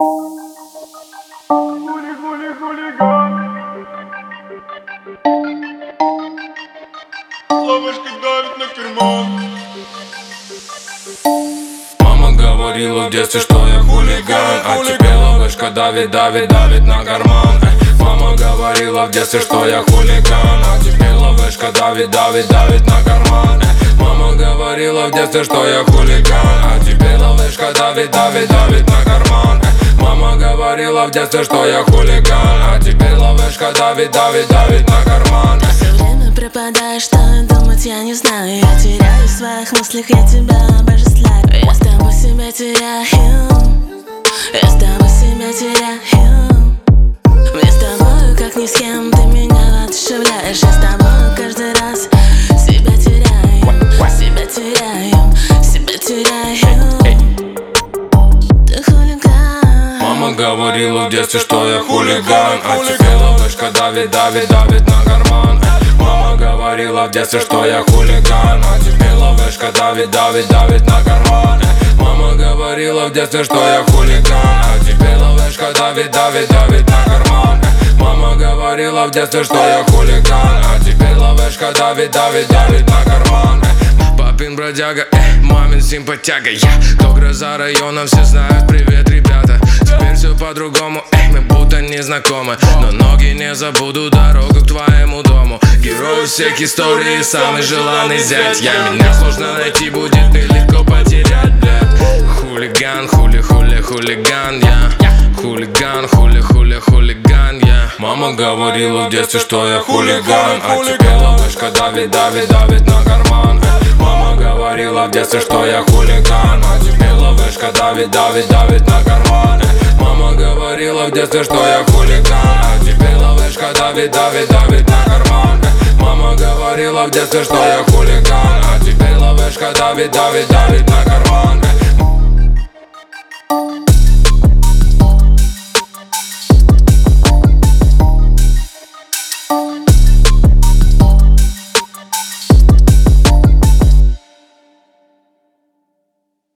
Хулиган. Лавочка давит на керман. Мама говорила в детстве, что я хулиган, а теперь лавочка давит на карман. Мама говорила в детстве, что я хулиган, а теперь лавочка давит на карман. Мама говорила в детстве, что я хулиган, а теперь лавочка давит на карман. Мама говорила в детстве, что я хулиган, а теперь лавочка давит на карман. Все время пропадаешь, что думать я не знаю. Я теряюсь в своих мыслях, я тебя обожествляю. Я с тобой себя теряю, я с тобой себя теряю. Мне с тобой как ни с кем, ты меня воодушевляешь. Я с тобой каждый раз себя теряю, себя теряю, себя теряю. Ты хулиган. Мама говорила в детстве, что я хулиган, а теперь лавочка давит на карман. Мама говорила в детстве, что я хулиган, а теперь лавочка давит на карман. Мама говорила в детстве, что я хулиган, а теперь лавочка давит на карман. Мама говорила в детстве, что я хулиган, а теперь лавочка давит на карман. Папин бродяга, мамин симпатяга. Я то гроза района, все знают, привет, ребята. Теперь все по-другому, мы будто не знакомы. Но ноги не забуду дорогу к твоему дому. Герой всех историй, самый желанный зять. Меня сложно найти будет и легко потерять, блядь. Хулиган, хулиган, я хулиган, хулиган, я. Мама говорила в детстве, что я хулиган, а теперь лавочка давит на карман. Мама говорила в детстве, что я хулиган, а теперь лавочка давит на карман. Мама говорила в детстве, что я хулиган, а теперь лавочка давит на карман. Мама говорила в детстве, что я хулиган, а теперь лавочка давит на карман.